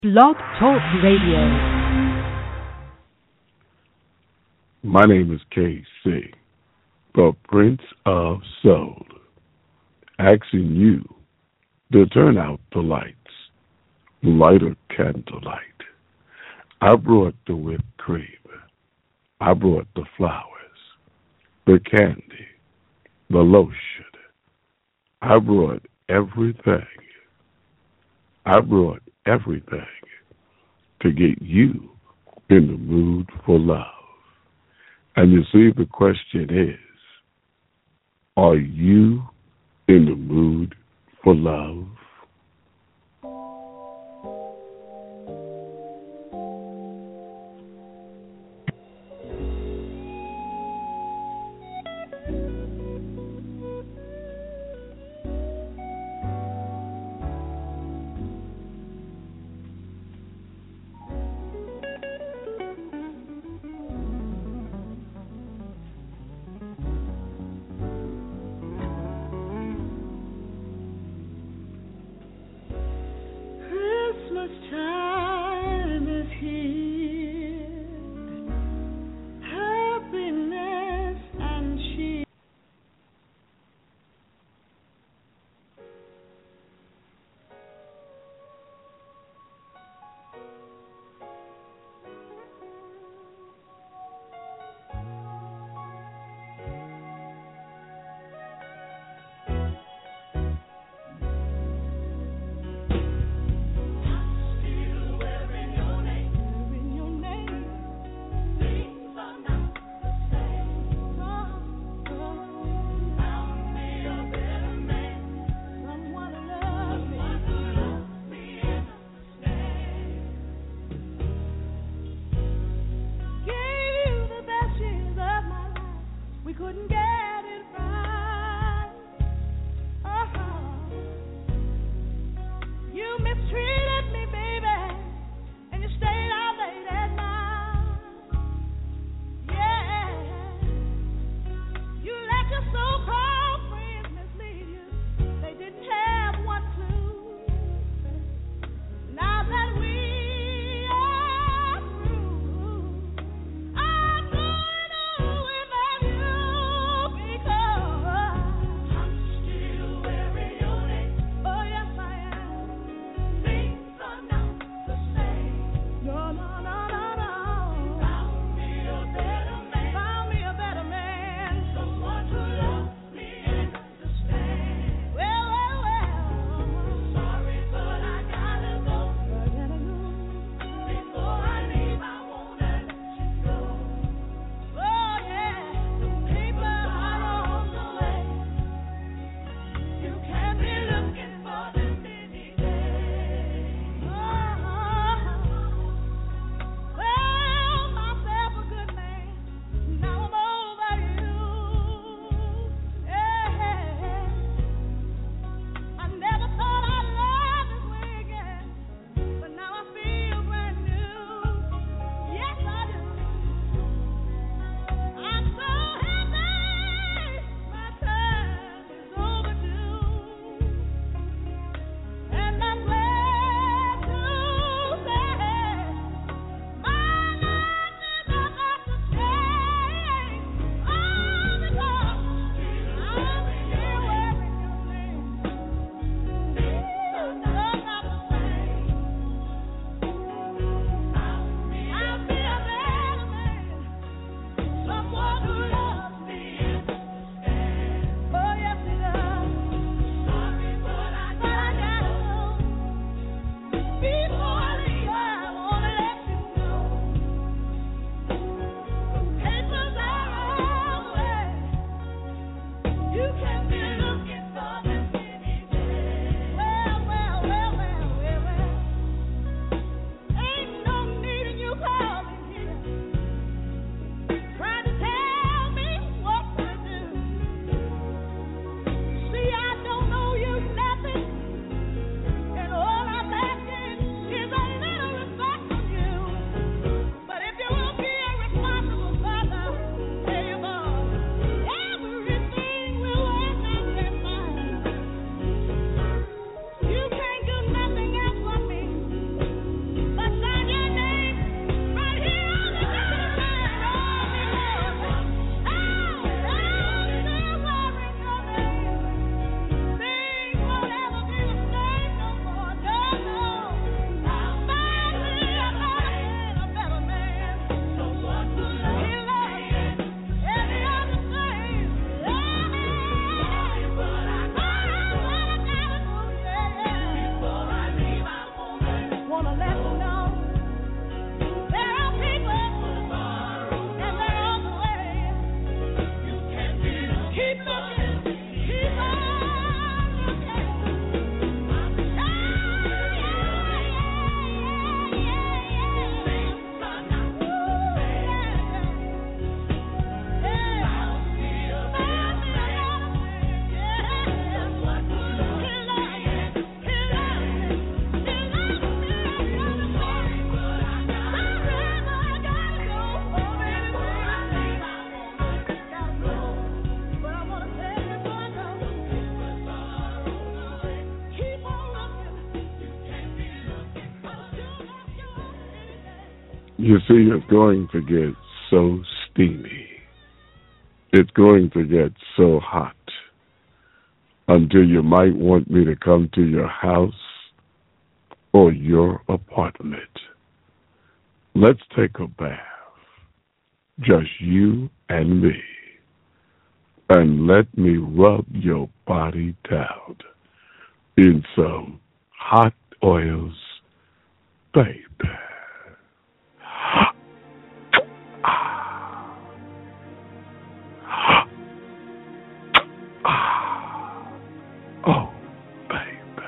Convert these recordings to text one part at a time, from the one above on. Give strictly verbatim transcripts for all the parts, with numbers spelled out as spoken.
Blog Talk Radio. My name is K C, the Prince of Soul, asking you to turn out the lights, light a candlelight. I brought the whipped cream. I brought the flowers, the candy, the lotion. I brought everything. I brought everything to get you in the mood for love. And you see, the question is, are you in the mood for love? You see, it's going to get so steamy. It's going to get so hot until you might want me to come to your house or your apartment. Let's take a bath, just you and me, and let me rub your body down in some hot oils, baby. Oh, baby.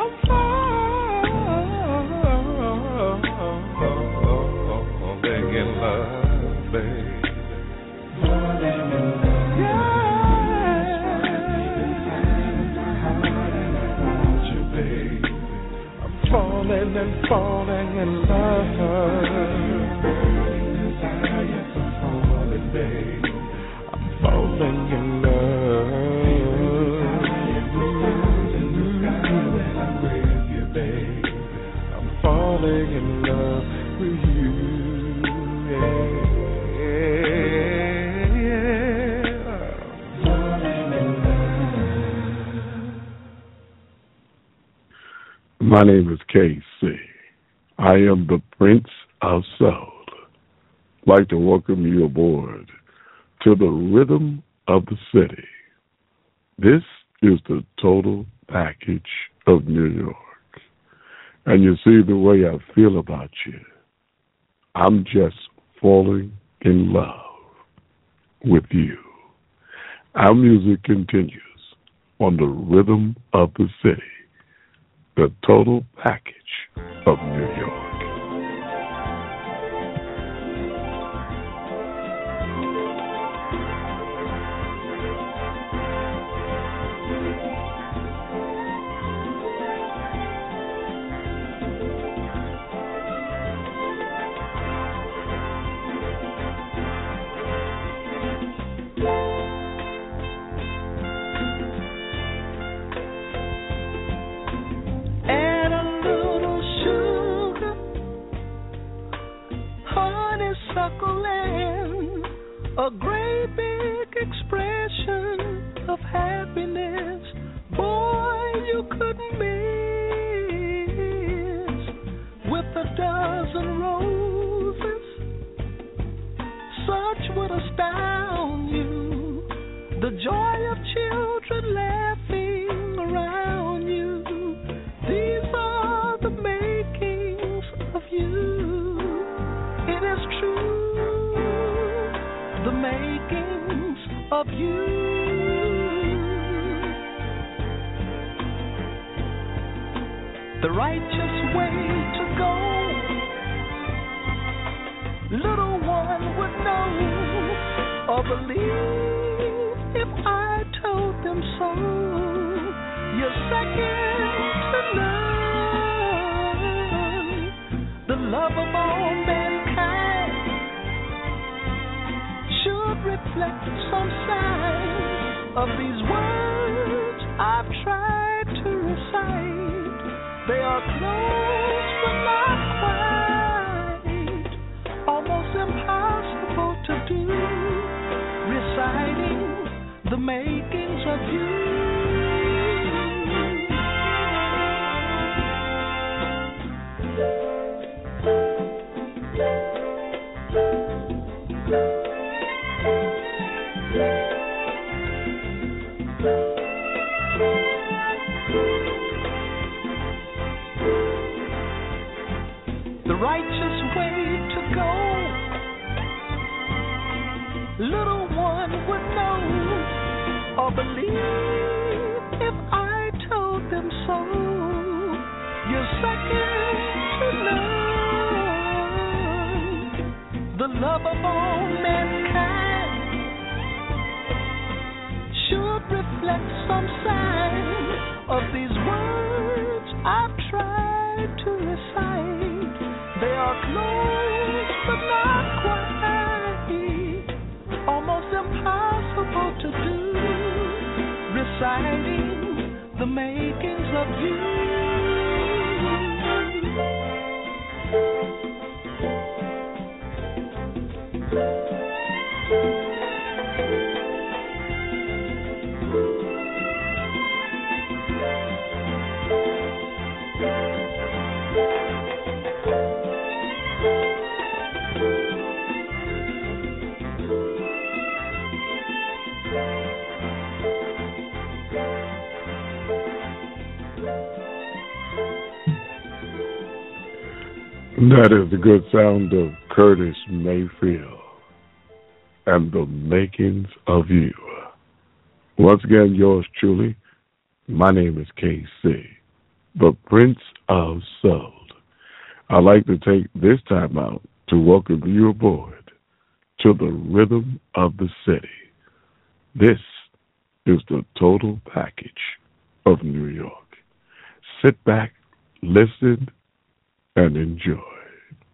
Falling in Falling in love. I'm falling in love with you. Yeah, yeah. Falling in love. My name is K C. I am the Prince of Soul. I'd like to welcome you aboard to the rhythm of the city. This is the total package of New York. And you see the way I feel about you. I'm just falling in love with you. Our music continues on the rhythm of the city, the total package of New York. A great big expression of happiness, boy, you couldn't miss. With a dozen roses, such would astound you. The joy of children laughing around you. These are the makings of you. It is true. The makings of you. The righteous way to go, little one would know or believe if I told them so. You're second to none, the love of all mankind should reflect some signs of these words I've tried to recite. They are close but not quite, almost impossible to do, reciting the makings of you. The righteous way to go, little one would know or believe if I told them so. You're second to none, the love of all mankind should reflect some sign of these words I've tried to recite. They are close but not quite, almost impossible to do, reciting the makings of you. That is the good sound of Curtis Mayfield and the makings of you. Once again, yours truly. My name is K C, the Prince of Soul. I'd like to take this time out to welcome you aboard to the rhythm of the city. This is the total package of New York. Sit back, listen, and enjoy.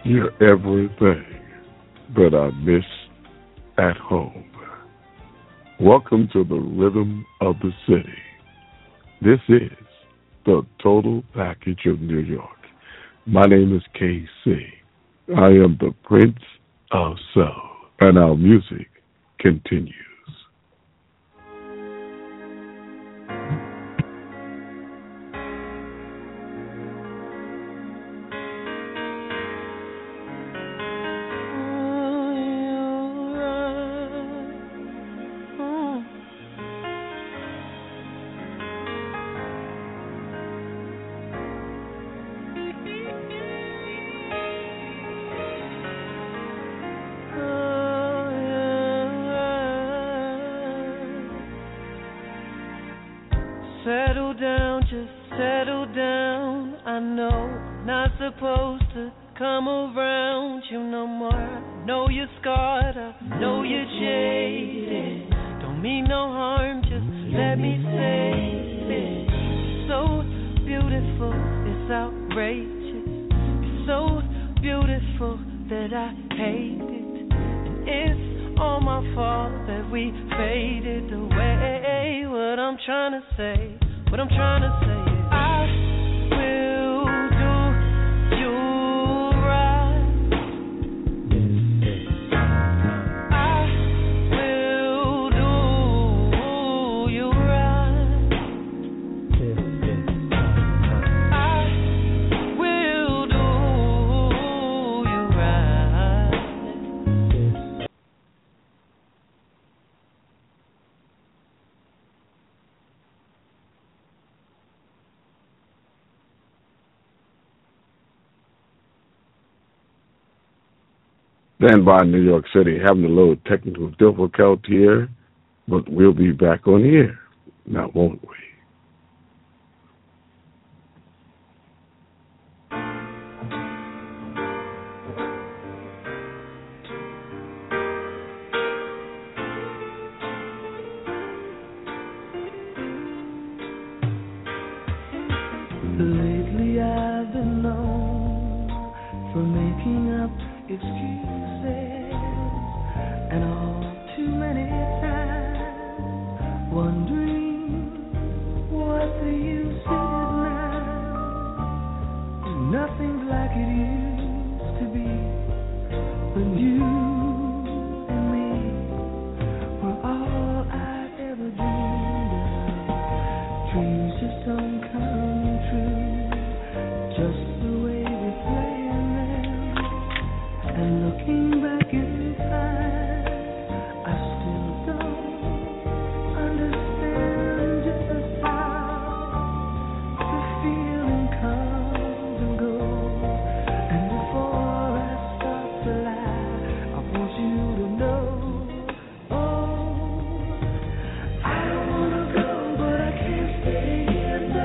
You're everything that I miss at home. Welcome to the rhythm of the city. This is the total package of New York. My name is K C. I am the Prince of Soul, and our music continues. Settle down, just settle down. I know not supposed to come around you no more. I know you're scarred, I know you're jaded. Don't mean no harm, just let me say it. So beautiful, it's outrageous. It's so beautiful that I hate it. And it's all my fault that we faded away. What I'm trying to say, what I'm trying to say is I will do you right. I will do you right. I will do you right. Stand by, New York City, having a little technical difficulty here, but we'll be back on the air. Now, won't we? Lately I've been known for making up excuses, and all too many times wondering what the use is now. Nothing's like it used to be when you and me were all I ever dreamed of. Dreams just don't come true, just the way we planned them. And looking back in time, I still don't understand just how the feeling comes and goes. And before I start to lie, I want you to know, oh, I don't wanna go, but I can't stay here now.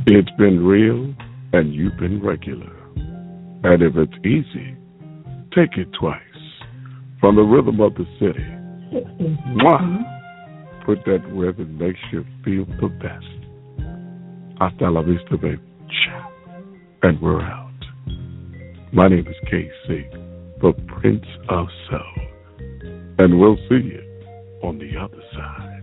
It's been real and you've been regular. And if it's easy, take it twice. From the rhythm of the city. Mwah! Put that where it makes you feel the best. Hasta la vista, baby. Ciao. And we're out. My name is K C, the Prince of Soul. And we'll see you on the other side.